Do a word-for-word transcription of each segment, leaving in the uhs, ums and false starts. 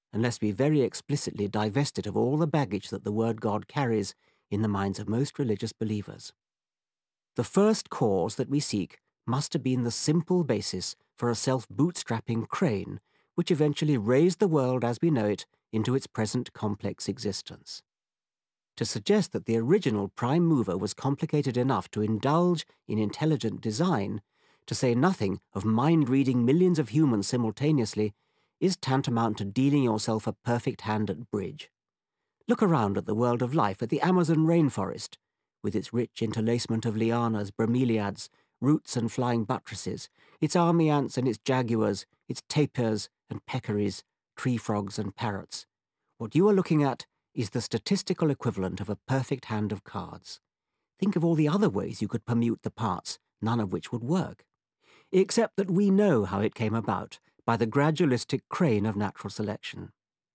unless we very explicitly divest it of all the baggage that the word God carries in the minds of most religious believers. The first cause that we seek must have been the simple basis for a self-bootstrapping crane, which eventually raised the world as we know it into its present complex existence. To suggest that the original prime mover was complicated enough to indulge in intelligent design, to say nothing of mind-reading millions of humans simultaneously, is tantamount to dealing yourself a perfect hand at bridge. Look around at the world of life, at the Amazon rainforest, with its rich interlacement of lianas, bromeliads, roots and flying buttresses, its army ants and its jaguars, its tapirs and peccaries, tree frogs and parrots. What you are looking at is the statistical equivalent of a perfect hand of cards. Think of all the other ways you could permute the parts, none of which would work. Except that we know how it came about, by the gradualistic crane of natural selection.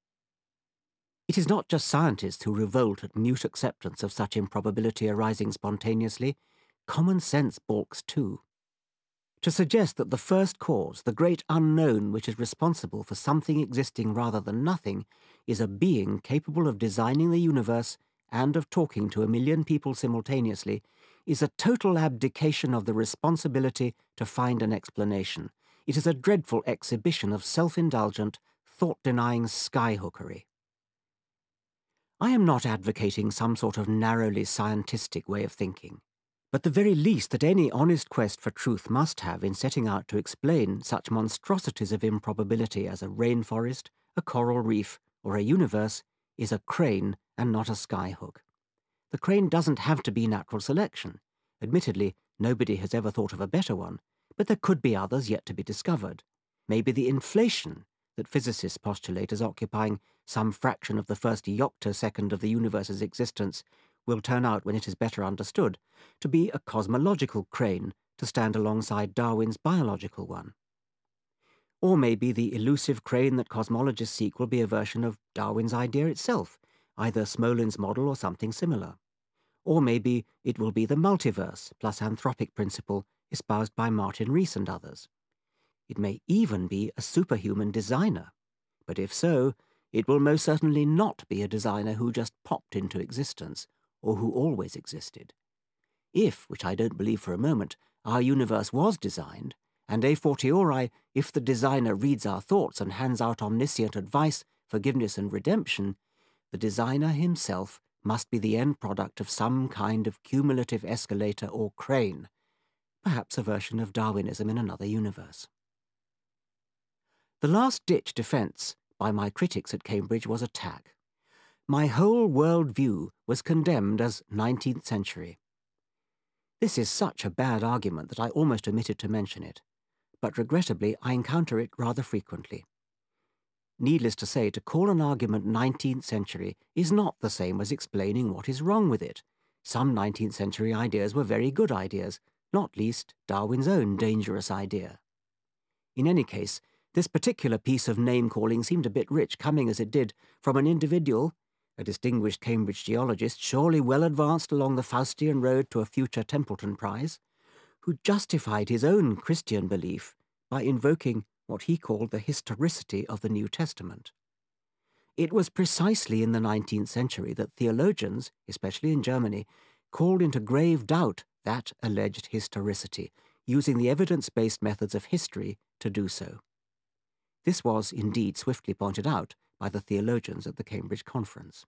It is not just scientists who revolt at mute acceptance of such improbability arising spontaneously. Common sense balks too. To suggest that the first cause, the great unknown which is responsible for something existing rather than nothing, is a being capable of designing the universe and of talking to a million people simultaneously, is a total abdication of the responsibility to find an explanation. It is a dreadful exhibition of self-indulgent, thought-denying skyhookery. I am not advocating some sort of narrowly scientistic way of thinking, but the very least that any honest quest for truth must have in setting out to explain such monstrosities of improbability as a rainforest, a coral reef, or a universe is a crane and not a skyhook. The crane doesn't have to be natural selection. Admittedly, nobody has ever thought of a better one, but there could be others yet to be discovered. Maybe the inflation that physicists postulate as occupying some fraction of the first yoctosecond of the universe's existence will turn out, when it is better understood, to be a cosmological crane to stand alongside Darwin's biological one. Or maybe the elusive crane that cosmologists seek will be a version of Darwin's idea itself, either Smolin's model or something similar. Or maybe it will be the multiverse plus anthropic principle espoused by Martin Rees and others. It may even be a superhuman designer, but if so, it will most certainly not be a designer who just popped into existence, or who always existed. If, which I don't believe for a moment, our universe was designed, and a fortiori, if the designer reads our thoughts and hands out omniscient advice, forgiveness and redemption, the designer himself must be the end product of some kind of cumulative escalator or crane, perhaps a version of Darwinism in another universe. The last-ditch defence by my critics at Cambridge was attack. My whole world-view was condemned as nineteenth century. This is such a bad argument that I almost omitted to mention it, but regrettably I encounter it rather frequently. Needless to say, to call an argument nineteenth century is not the same as explaining what is wrong with it. Some nineteenth century ideas were very good ideas, not least Darwin's own dangerous idea. In any case, this particular piece of name-calling seemed a bit rich, coming as it did from an individual, a distinguished Cambridge geologist, surely well advanced along the Faustian road to a future Templeton Prize, who justified his own Christian belief by invoking what he called the historicity of the New Testament. It was precisely in the nineteenth century that theologians, especially in Germany, called into grave doubt that alleged historicity, using the evidence-based methods of history to do so. This was indeed swiftly pointed out by the theologians at the Cambridge Conference.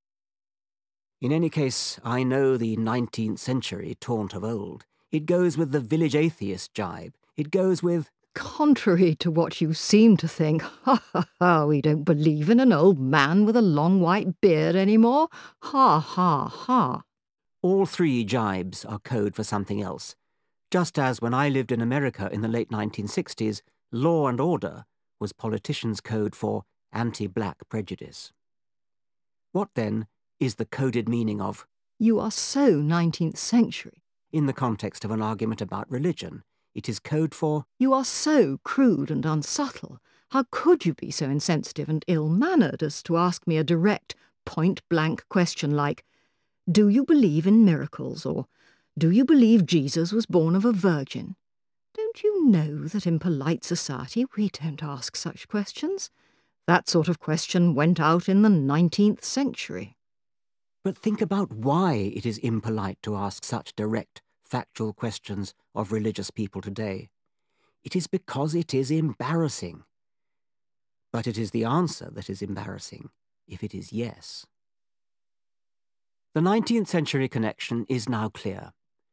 In any case, I know the nineteenth century taunt of old. It goes with the village atheist jibe. It goes with, "Contrary to what you seem to think, ha ha ha, we don't believe in an old man with a long white beard anymore. Ha ha ha." All three jibes are code for something else, just as when I lived in America in the late nineteen sixties, law and order was politicians' code for anti-black prejudice. What, then, is the coded meaning of "You are so nineteenth century"? In the context of an argument about religion, it is code for "You are so crude and unsubtle. How could you be so insensitive and ill-mannered as to ask me a direct, point-blank question like, 'Do you believe in miracles?' or 'Do you believe Jesus was born of a virgin?' Don't you know that in polite society we don't ask such questions? That sort of question went out in the nineteenth century. But think about why it is impolite to ask such direct, factual questions of religious people today. It is because it is embarrassing. But it is the answer that is embarrassing, if it is yes. The nineteenth century connection is now clear.